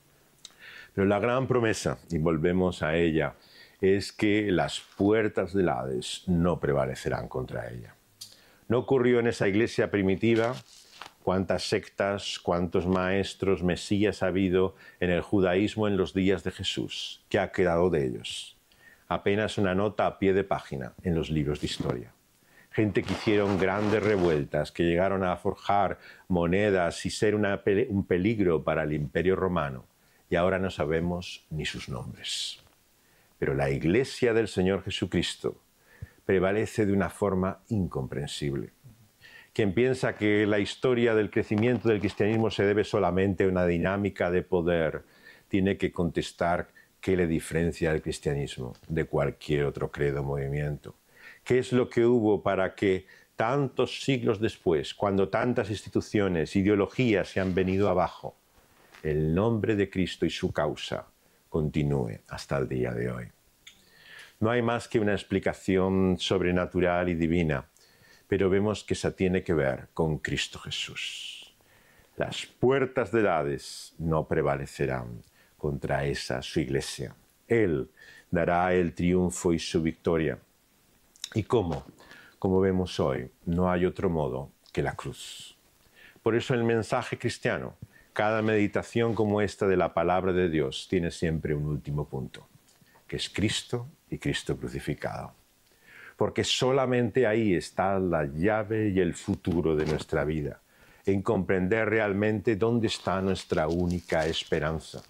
Pero la gran promesa, y volvemos a ella, es que las puertas del Hades no prevalecerán contra ella. No ocurrió en esa iglesia primitiva. Cuántas sectas, cuántos maestros, mesías ha habido en el judaísmo en los días de Jesús. ¿Qué ha quedado de ellos? Apenas una nota a pie de página en los libros de historia. Gente que hicieron grandes revueltas, que llegaron a forjar monedas y ser una, un peligro para el Imperio Romano. Y ahora no sabemos ni sus nombres. Pero la Iglesia del Señor Jesucristo prevalece de una forma incomprensible. Quien piensa que la historia del crecimiento del cristianismo se debe solamente a una dinámica de poder, tiene que contestar qué le diferencia el cristianismo de cualquier otro credo o movimiento. ¿Qué es lo que hubo para que tantos siglos después, cuando tantas instituciones, ideologías se han venido abajo, el nombre de Cristo y su causa continúe hasta el día de hoy? No hay más que una explicación sobrenatural y divina, pero vemos que esa tiene que ver con Cristo Jesús. Las puertas del Hades no prevalecerán contra esa su iglesia. Él dará el triunfo y su victoria. ¿Y cómo? Como vemos hoy, no hay otro modo que la cruz. Por eso el mensaje cristiano, cada meditación como esta de la palabra de Dios, tiene siempre un último punto, que es Cristo y Cristo crucificado. Porque solamente ahí está la llave y el futuro de nuestra vida, en comprender realmente dónde está nuestra única esperanza.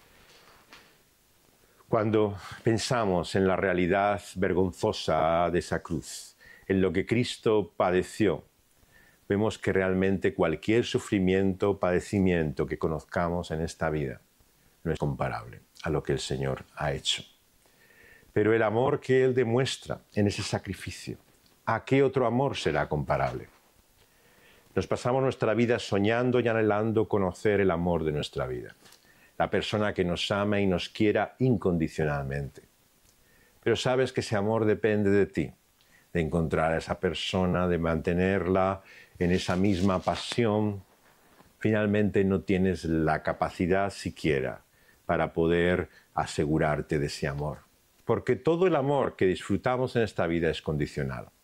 Cuando pensamos en la realidad vergonzosa de esa cruz, en lo que Cristo padeció, vemos que realmente cualquier sufrimiento, padecimiento que conozcamos en esta vida no es comparable a lo que el Señor ha hecho. Pero el amor que Él demuestra en ese sacrificio, ¿a qué otro amor será comparable? Nos pasamos nuestra vida soñando y anhelando conocer el amor de nuestra vida, la persona que nos ama y nos quiera incondicionalmente. Pero sabes que ese amor depende de ti, de encontrar a esa persona, de mantenerla en esa misma pasión. Finalmente no tienes la capacidad siquiera para poder asegurarte de ese amor. Porque todo el amor que disfrutamos en esta vida es condicional.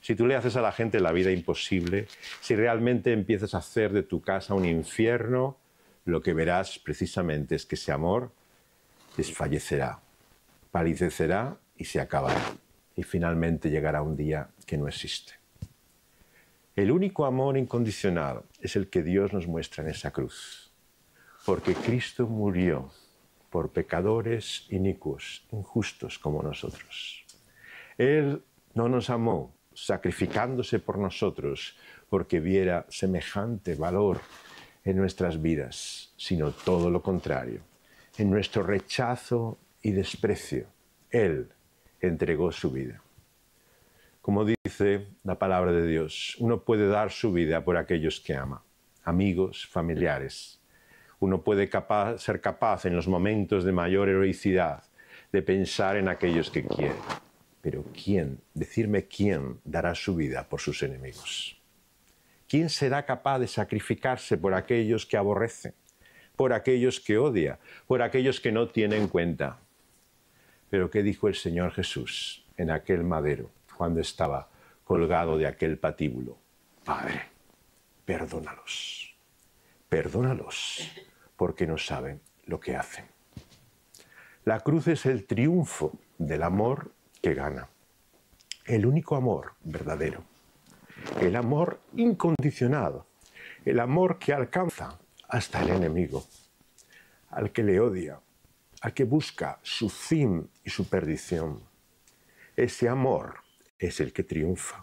si tú le haces a la gente la vida imposible, si realmente empiezas a hacer de tu casa un infierno, lo que verás precisamente es que ese amor desfallecerá, palidecerá y se acabará. Y finalmente llegará un día que no existe. El único amor incondicional es el que Dios nos muestra en esa cruz. Porque Cristo murió por pecadores inicuos, injustos como nosotros. Él no nos amó sacrificándose por nosotros porque viera semejante valor en nuestras vidas, sino todo lo contrario. En nuestro rechazo y desprecio, Él entregó su vida. Como dice la palabra de Dios, uno puede dar su vida por aquellos que ama, amigos, familiares. Uno puede capaz, ser capaz en los momentos de mayor heroicidad de pensar en aquellos que quiere. Pero ¿quién, decirme quién dará su vida por sus enemigos? ¿Quién será capaz de sacrificarse por aquellos que aborrece, por aquellos que odia, por aquellos que no tiene en cuenta? Pero ¿qué dijo el Señor Jesús en aquel madero cuando estaba colgado de aquel patíbulo? Padre, perdónalos, perdónalos, porque no saben lo que hacen. La cruz es el triunfo del amor que gana, el único amor verdadero, el amor incondicionado, el amor que alcanza hasta el enemigo, al que le odia, al que busca su fin y su perdición. Ese amor es el que triunfa.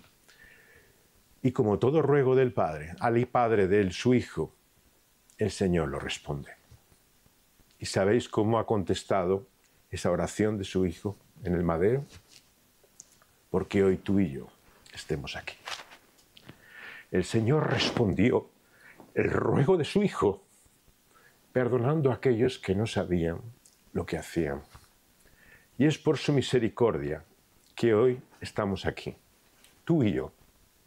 Y como todo ruego del Padre, al Padre de su Hijo, el Señor lo responde. ¿Y sabéis cómo ha contestado esa oración de su Hijo en el madero? Porque hoy tú y yo estemos aquí. El Señor respondió el ruego de su Hijo, perdonando a aquellos que no sabían lo que hacían. Y es por su misericordia que hoy estamos aquí, tú y yo.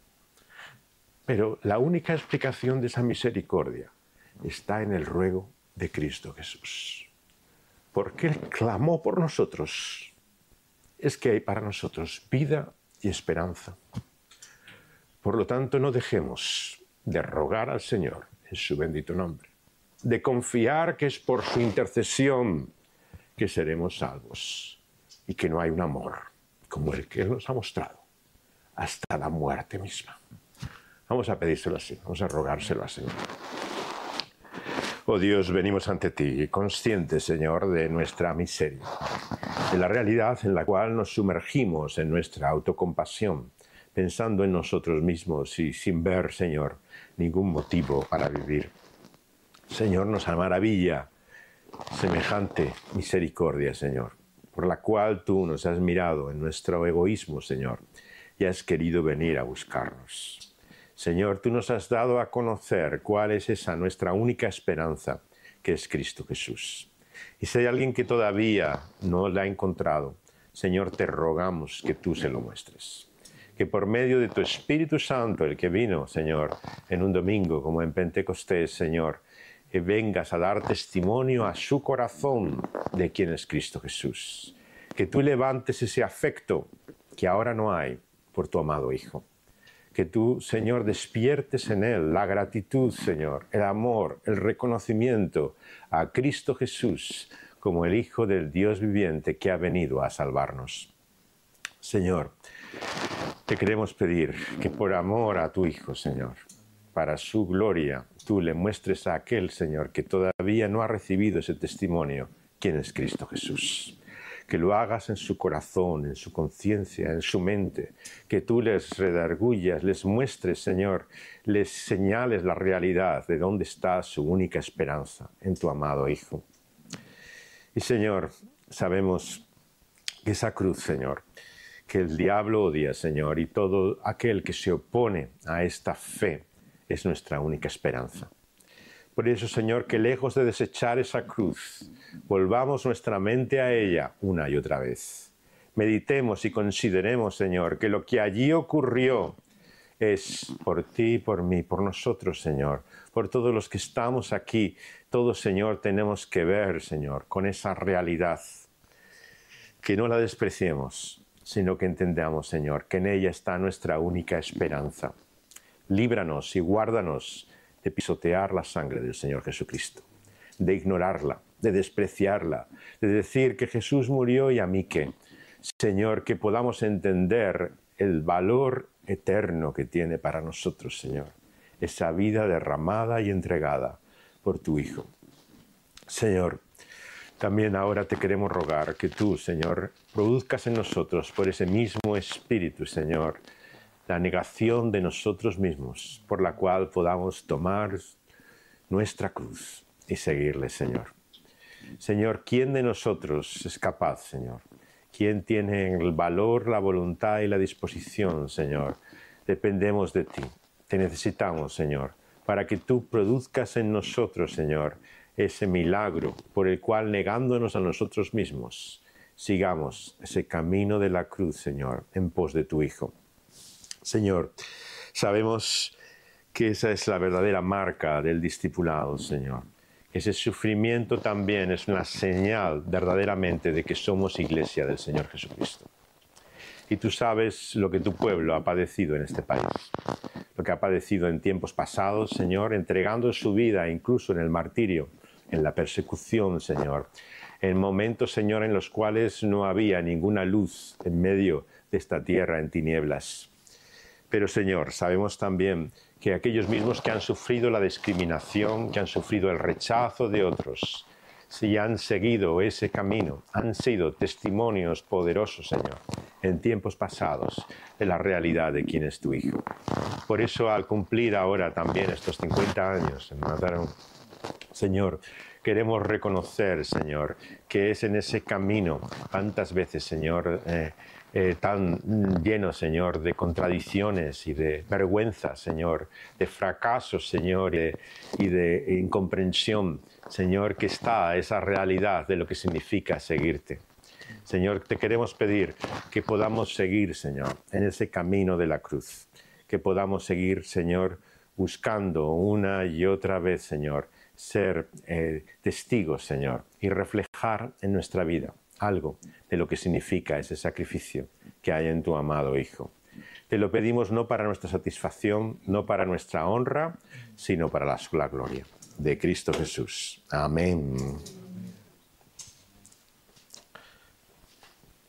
Pero la única explicación de esa misericordia está en el ruego de Cristo Jesús. Porque Él clamó por nosotros. Es que hay para nosotros vida y esperanza. Por lo tanto, no dejemos de rogar al Señor en su bendito nombre, de confiar que es por su intercesión que seremos salvos y que no hay un amor como el que Él nos ha mostrado hasta la muerte misma. Vamos a pedírselo así, vamos a rogárselo al Señor. Oh Dios, venimos ante ti, conscientes, Señor, de nuestra miseria, de la realidad en la cual nos sumergimos en nuestra autocompasión, pensando en nosotros mismos y sin ver, Señor, ningún motivo para vivir. Señor, nos maravilla semejante misericordia, Señor, por la cual tú nos has mirado en nuestro egoísmo, Señor, y has querido venir a buscarnos. Señor, tú nos has dado a conocer cuál es esa nuestra única esperanza, que es Cristo Jesús. Y si hay alguien que todavía no la ha encontrado, Señor, te rogamos que tú se lo muestres. Que por medio de tu Espíritu Santo, el que vino, Señor, en un domingo como en Pentecostés, Señor, que vengas a dar testimonio a su corazón de quién es Cristo Jesús. Que tú levantes ese afecto que ahora no hay por tu amado Hijo. Que tú, Señor, despiertes en él la gratitud, Señor, el amor, el reconocimiento a Cristo Jesús como el Hijo del Dios viviente que ha venido a salvarnos. Señor, te queremos pedir que por amor a tu Hijo, Señor, para su gloria, tú le muestres a aquel, Señor, que todavía no ha recibido ese testimonio, quién es Cristo Jesús. Que lo hagas en su corazón, en su conciencia, en su mente, que tú les redargullas, les muestres, Señor, les señales la realidad de dónde está su única esperanza, en tu amado Hijo. Y, Señor, sabemos que esa cruz, Señor, que el diablo odia, Señor, y todo aquel que se opone a esta fe es nuestra única esperanza. Por eso, Señor, que lejos de desechar esa cruz, volvamos nuestra mente a ella una y otra vez. Meditemos y consideremos, Señor, que lo que allí ocurrió es por ti y por mí, por nosotros, Señor, por todos los que estamos aquí. Todos, Señor, tenemos que ver, Señor, con esa realidad, que no la despreciemos, sino que entendamos, Señor, que en ella está nuestra única esperanza. Líbranos y guárdanos de pisotear la sangre del Señor Jesucristo, de ignorarla, de despreciarla, de decir que Jesús murió y a mí qué. Señor, que podamos entender el valor eterno que tiene para nosotros, Señor, esa vida derramada y entregada por tu Hijo. Señor, también ahora te queremos rogar que tú, Señor, produzcas en nosotros, por ese mismo Espíritu, Señor, la negación de nosotros mismos, por la cual podamos tomar nuestra cruz y seguirle, Señor. Señor, ¿quién de nosotros es capaz, Señor? ¿Quién tiene el valor, la voluntad y la disposición, Señor? Dependemos de ti. Te necesitamos, Señor, para que tú produzcas en nosotros, Señor, ese milagro por el cual, negándonos a nosotros mismos, sigamos ese camino de la cruz, Señor, en pos de tu Hijo. Señor, sabemos que esa es la verdadera marca del discipulado, Señor. Ese sufrimiento también es una señal verdaderamente de que somos iglesia del Señor Jesucristo. Y tú sabes lo que tu pueblo ha padecido en este país, lo que ha padecido en tiempos pasados, Señor, entregando su vida incluso en el martirio, en la persecución, Señor, en momentos, Señor, en los cuales no había ninguna luz en medio de esta tierra en tinieblas. Pero, Señor, sabemos también que aquellos mismos que han sufrido la discriminación, que han sufrido el rechazo de otros, si han seguido ese camino, han sido testimonios poderosos, Señor, en tiempos pasados, de la realidad de quién es tu Hijo. Por eso, al cumplir ahora también estos cincuenta años en Mataró, Señor, queremos reconocer, Señor, que es en ese camino, tantas veces, Señor, eh, eh, tan lleno, Señor, de contradicciones y de vergüenza, Señor, de fracasos, Señor, y de, y de incomprensión, Señor, que está esa realidad de lo que significa seguirte. Señor, te queremos pedir que podamos seguir, Señor, en ese camino de la cruz, que podamos seguir, Señor, buscando una y otra vez, Señor, ser eh, testigos, Señor, y reflejar en nuestra vida algo de lo que significa ese sacrificio que hay en tu amado Hijo. Te lo pedimos no para nuestra satisfacción, no para nuestra honra, sino para la, la gloria de Cristo Jesús. Amén.